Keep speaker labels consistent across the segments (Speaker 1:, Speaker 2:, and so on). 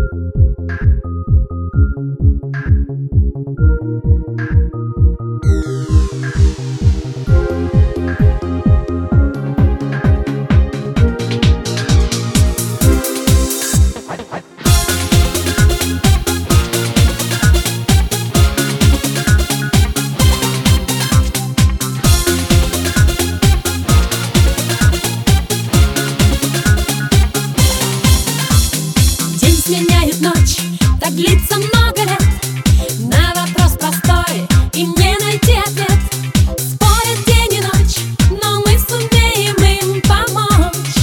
Speaker 1: Сменяет ночь, так длится много лет. На вопрос простой и не найти ответ. Спорят день и ночь, но мы сумеем им помочь.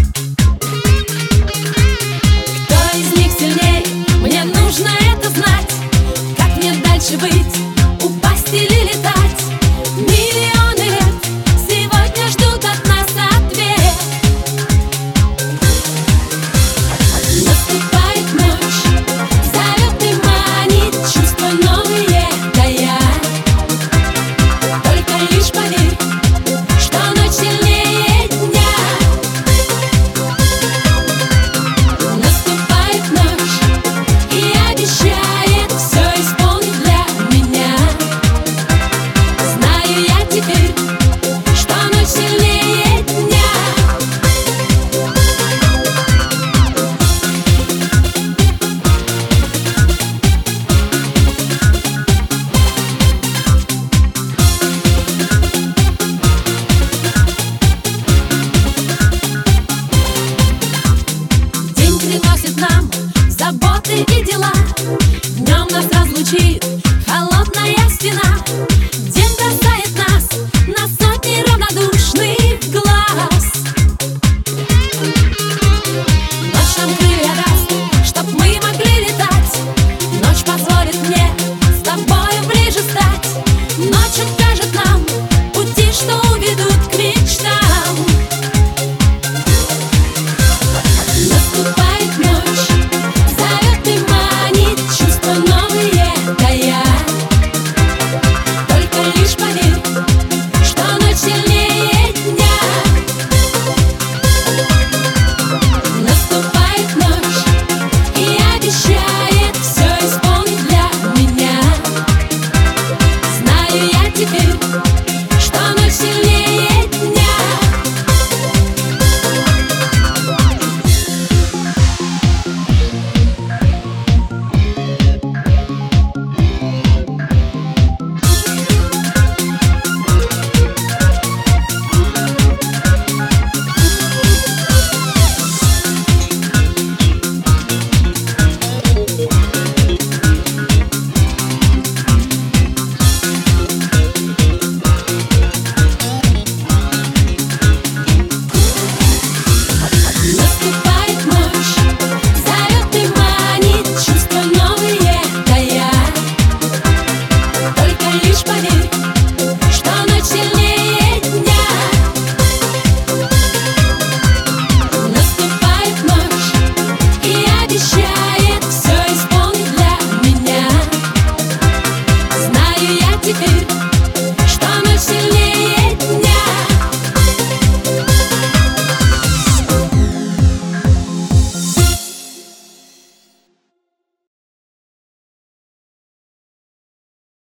Speaker 1: Кто из них сильнее? Мне нужно это знать. Как мне дальше быть? Упасть или летать? Миллионы лет сегодня ждут от нас ответ. Наступает ночь, зовет и манит, чувства новые таят. Только лишь поверь, что ночь сильнее дня. Наступает ночь и обещает все исполнить для меня. Знаю я теперь, что ночь сильнее дня. День приносит нам заботы и дела.